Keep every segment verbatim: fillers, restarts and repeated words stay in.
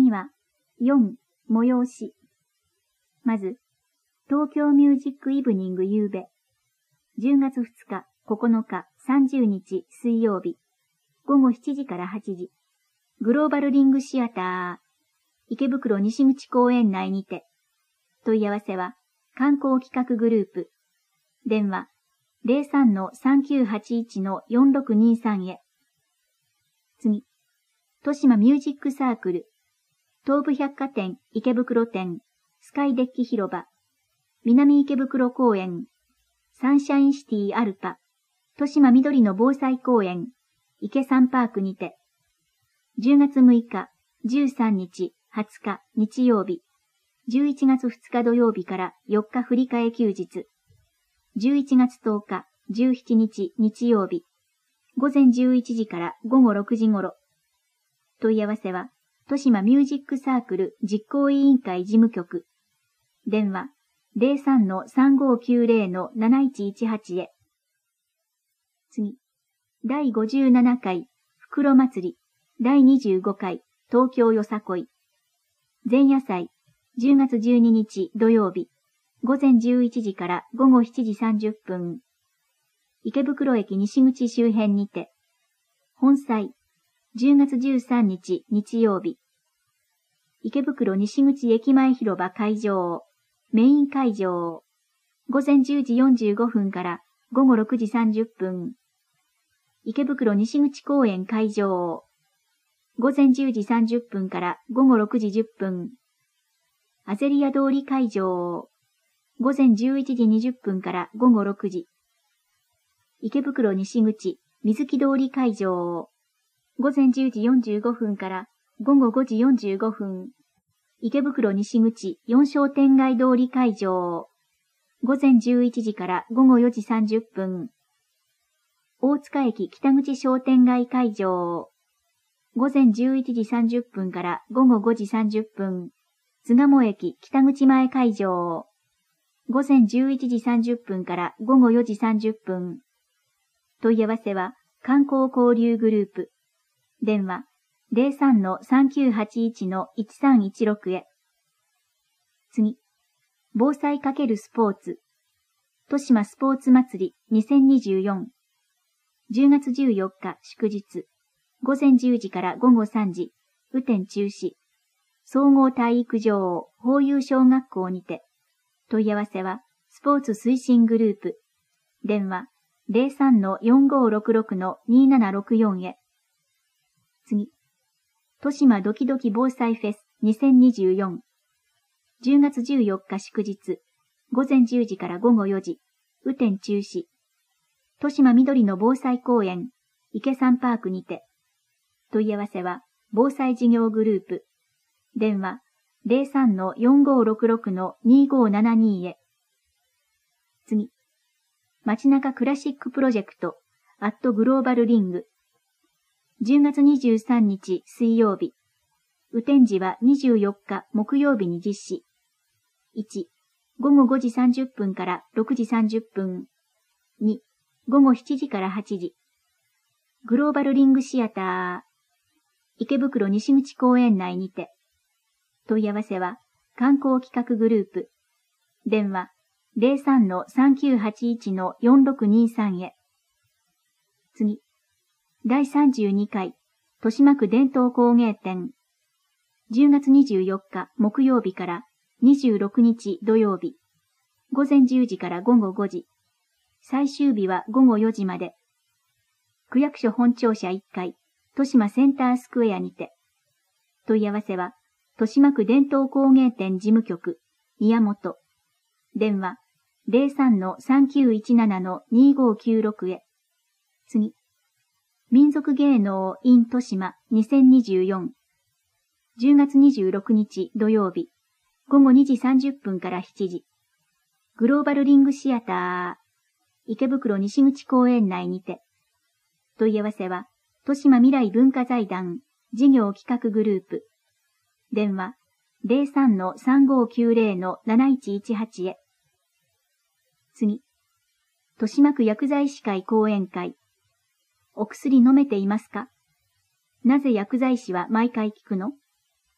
には、よん、催し。まず、東京ミュージックイブニング夕べ。じゅうがつふつか、ここのか、さんじゅうにち水曜日。ごごしちじからはちじ。グローバルリングシアター。池袋西口公園内にて。問い合わせは、観光企画グループ。電話、ゼロさんのさんきゅうはちいちのよんろくにさん へ。次、豊島ミュージックサークル。東武百貨店池袋店、スカイデッキ広場。南池袋公園。サンシャインシティアルパ。豊島緑の防災公園。池サンパークにて。じゅうがつむいか、じゅうさんにち、はつか日曜日。じゅういちがつふつか土曜日からよっか振り替え休日。じゅういちがつとおか、じゅうしちにち日曜日。ごぜんじゅういちじからごごろくじ頃。問い合わせは、豊島ミュージックサークル実行委員会事務局。電話、ゼロさんのさんごきゅうゼロのなないちいちはち へ。次、だいごじゅうななかい、袋祭り、だいにじゅうごかい、東京よさこい。前夜祭、じゅうがつじゅうににち土曜日。ごぜんじゅういちじからごごしちじさんじゅっぷん。池袋駅西口周辺にて。本祭、じゅうがつじゅうさんにち日曜日。池袋西口駅前広場会場。メイン会場。ごぜんじゅうじよんじゅうごふんからごごろくじさんじゅっぷん。池袋西口公園会場。ごぜんじゅうじさんじゅっぷんからごごろくじじゅっぷん。アゼリア通り会場。ごぜんじゅういちじにじゅっぷんからごごろくじ。池袋西口、水木通り会場。ごぜんじゅうじよんじゅうごふんからごごごじよんじゅうごふん。池袋西口四商店街通り会場。ごぜんじゅういちじからごごよじさんじゅっぷん。大塚駅北口商店街会場。ごぜんじゅういちじさんじゅっぷんからごごごじさんじゅっぷん。巣鴨駅北口前会場。ごぜんじゅういちじさんじゅっぷんからごごよじさんじゅっぷん。問い合わせは観光交流グループ。電話、ゼロさんのさんきゅうはちいちのいちさんいちろく へ。次、防災×スポーツ。豊島スポーツ祭りにせんにじゅうよん。じゅうがつじゅうよっか祝日。ごぜんじゅうじからごごさんじ、雨天中止。総合体育場、法友小学校にて。問い合わせは、スポーツ推進グループ。電話、ゼロさんのよんごろくろくのにななろくよん へ。次。豊島ドキドキ防災フェスにせんにじゅうよん。じゅうがつじゅうよっか祝日。ごぜんじゅうじからごごよじ。雨天中止。豊島緑の防災公園、池サンパークにて。問い合わせは、防災事業グループ。電話、ゼロさんのよんごろくろくのにごななに へ。次。街中クラシックプロジェクト、アットグローバルリング。じゅうがつにじゅうさんにち水曜日。雨天時はにじゅうよっか木曜日に実施。いち、ごごごじさんじゅっぷんからろくじさんじゅっぷん。に、ごごしちじからはちじ。グローバルリングシアター。池袋西口公園内にて。問い合わせは、観光企画グループ。電話、ゼロさんのさんきゅうはちいちのよんろくにさん へ。次。だいさんじゅうにかい、豊島区伝統工芸展。じゅうがつにじゅうよっか木曜日からにじゅうろくにち土曜日。ごぜんじゅうじからごごごじ。最終日はごごよじまで。区役所本庁舎いっかい、豊島センタースクエアにて。問い合わせは、豊島区伝統工芸展事務局、宮本。電話、ゼロさんのさんきゅういちななのにごきゅうろく へ。次。民族芸能 in 豊島にせんにじゅうよん。じゅうがつにじゅうろくにち土曜日。ごごにじさんじゅっぷんからしちじ。グローバルリングシアター。池袋西口公園内にて。問い合わせは、豊島未来文化財団事業企画グループ。電話、ゼロさんのさんごきゅうゼロのなないちいちはち へ。次。豊島区薬剤師会講演会。お薬飲めていますか？なぜ薬剤師は毎回聞くの？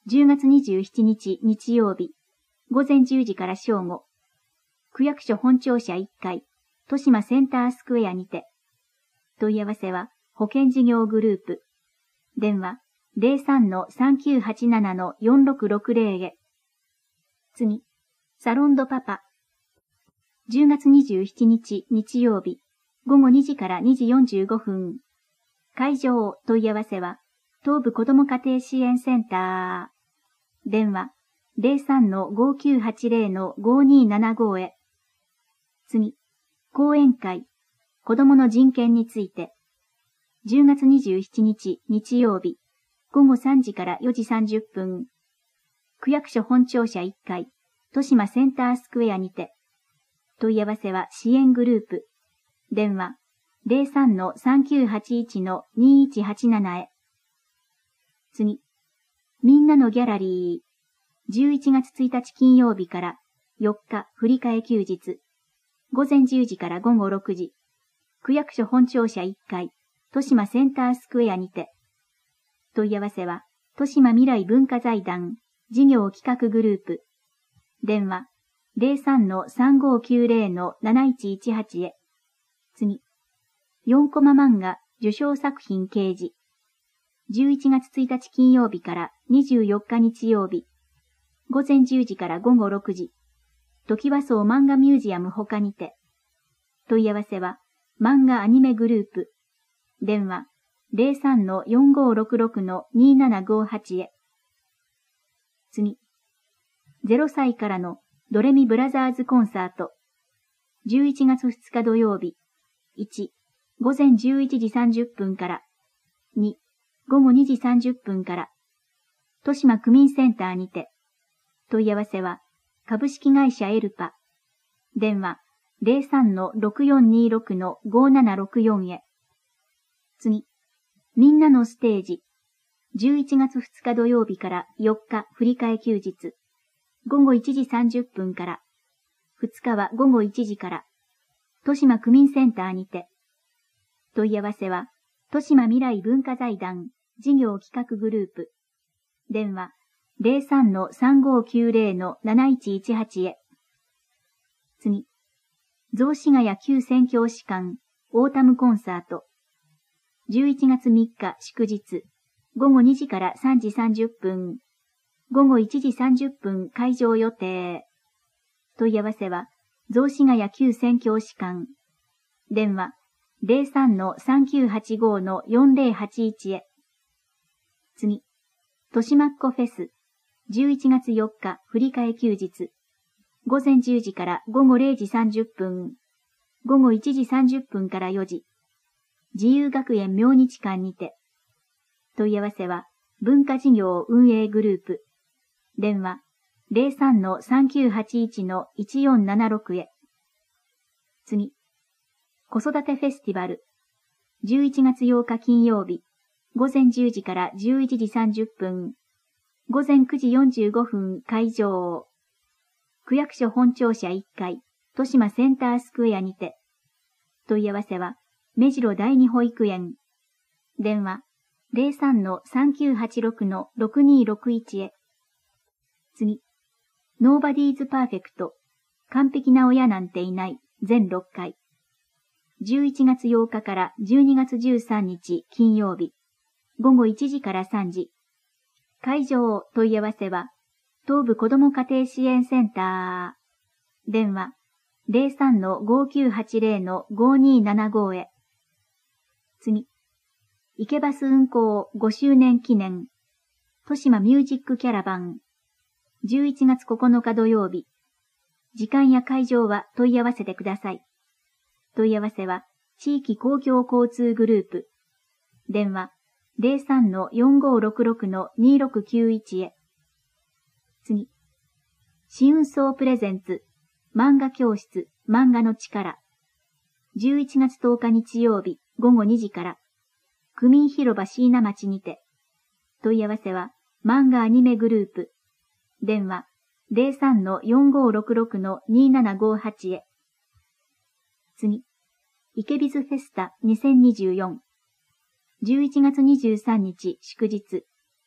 じゅうがつにじゅうしちにち日曜日、ごぜんじゅうじから正午、区役所本庁舎いっかい、豊島センタースクエアにて。問い合わせは、保険事業グループ。電話、ゼロさんのさんきゅうはちななのよんろくろくゼロへ。次、サロンドパパ。じゅうがつにじゅうしちにち日曜日、ごごにじからにじよんじゅうごふん。会場問い合わせは、東部子ども家庭支援センター。電話、ゼロさんのごきゅうはちゼロのごにななごへ。次、講演会、子どもの人権について。じゅうがつにじゅうしちにち日曜日、ごごさんじからよじさんじゅっぷん。区役所本庁舎いっかい、豊島センタースクエアにて。問い合わせは支援グループ。電話、ゼロさんのさんきゅうはちいちのにいちはちななへ。次、みんなのギャラリー。じゅういちがつついたち金曜日からよっか振り替え休日。ごぜんじゅうじからごごろくじ。区役所本庁舎いっかい、豊島センタースクエアにて。問い合わせは、豊島未来文化財団、事業企画グループ。電話、ゼロさんのさんごきゅうゼロのなないちいちはちへ。次、よんコマ漫画受賞作品掲示。じゅういちがつついたち金曜日からにじゅうよっか日曜日。ごぜんじゅうじからごごろくじ。トキワ荘漫画ミュージアム他にて。問い合わせは、漫画アニメグループ。電話、ゼロさんのよんごろくろくのにななごはちへ。次、ゼロさいからのドレミブラザーズコンサート。じゅういちがつふつか土曜日。いち、ごぜんじゅういちじさんじゅっぷんから。に、ごごにじさんじゅっぷんから。豊島区民センターにて。問い合わせは、株式会社エルパ。電話、ゼロさんのろくよんにろくのごななろくよんへ。次、みんなのステージ。じゅういちがつふつか土曜日からよっか振り替え休日。ごごいちじさんじゅっぷんから。ふつかはごごいちじから。豊島区民センターにて。問い合わせは、豊島未来文化財団、事業企画グループ。電話、ゼロさんのさんごきゅうゼロのなないちいちはちへ。次、雑司ヶ谷旧宣教師館、オータムコンサート。じゅういちがつみっか祝日、ごごにじからさんじさんじゅっぷん。ごごいちじさんじゅっぷん会場予定。問い合わせは、雑司ヶ谷旧宣教師館。電話、ゼロさんのさんきゅうはちごのよんゼロはちいちへ。次、としまっこフェス。じゅういちがつよっか振り替え休日。ごぜんじゅうじからごごれいじさんじゅっぷん。ごごいちじさんじゅっぷんからよじ。自由学園明日館にて。問い合わせは、文化事業運営グループ。電話、ゼロさんのさんきゅうはちいちのいちよんななろくへ。次、子育てフェスティバル。じゅういちがつようか金曜日。ごぜんじゅうじからじゅういちじさんじゅっぷん。ごぜんくじよんじゅうごふん会場。区役所本庁舎いっかい、豊島センタースクエアにて。問い合わせは、目白第二保育園。電話、ゼロさんのさんきゅうはちろくのろくにろくいちへ。次、ノーバディーズパーフェクト。完璧な親なんていない全ろっかい。じゅういちがつようかからじゅうにがつじゅうさんにち金曜日。ごごいちじからさんじ。会場問い合わせは、東部子ども家庭支援センター。電話、ゼロさんのごきゅうはちゼロのごにななごへ。次、池バス運行ごしゅうねん記念。豊島ミュージックキャラバン。じゅういちがつここのか土曜日。時間や会場は問い合わせてください。問い合わせは、地域公共交通グループ。電話、ゼロさんのよんごろくろくのにろくきゅういちへ。次。新運送プレゼンツ。漫画教室、漫画の力。じゅういちがつとおか日曜日、ごごにじから。区民広場椎名町にて。問い合わせは、漫画アニメグループ。電話、ゼロさんのよんごろくろくのにななごはちへ。次。池ビズフェスタにせんにじゅうよん。じゅういちがつにじゅうさんにち祝日。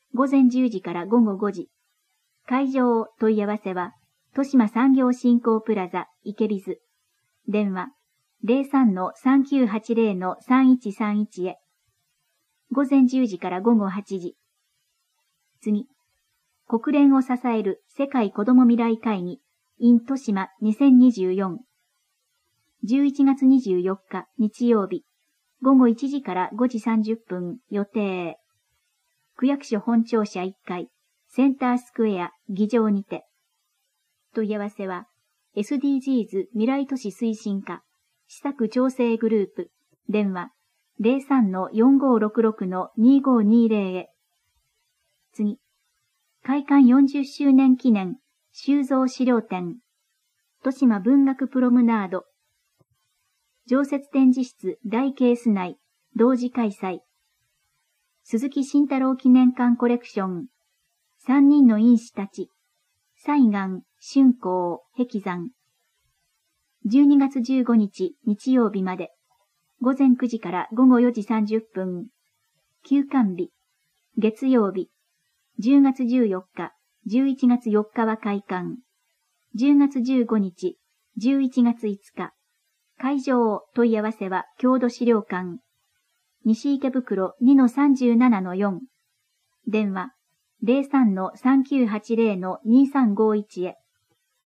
午前じゅうじから午後ごじ。会場問い合わせは、豊島産業振興プラザ、池ビズ。電話、ゼロさんのさんきゅうはちゼロのさんいちさんいち へ。午前じゅうじから午後はちじ。次。国連を支える世界子ども未来会議 in 豊島にせんにじゅうよん。じゅういちがつにじゅうよっか日曜日。午後いちじからごじさんじゅっぷん予定。区役所本庁舎いっかい、センタースクエア、議場にて。問い合わせは、エスディージーズ 未来都市推進課、施策調整グループ、電話、ゼロさんのよんごろくろくのにごにゼロ へ。次。開館よんじゅっしゅうねん記念、収蔵資料展。豊島文学プロムナード。常設展示室大ケース内、同時開催。鈴木慎太郎記念館コレクション。三人の因子たち。西岸、春光、碧山。じゅうにがつじゅうごにち日曜日まで。午前くじから午後よじさんじゅっぷん。休館日。月曜日。じゅうがつじゅうよっか、じゅういちがつよっかは開館。じゅうがつじゅうごにち、じゅういちがついつか。会場問い合わせは郷土資料館。西池袋 にのさんじゅうななのよん。電話ゼロさんのさんきゅうはちゼロのにさんごいちへ。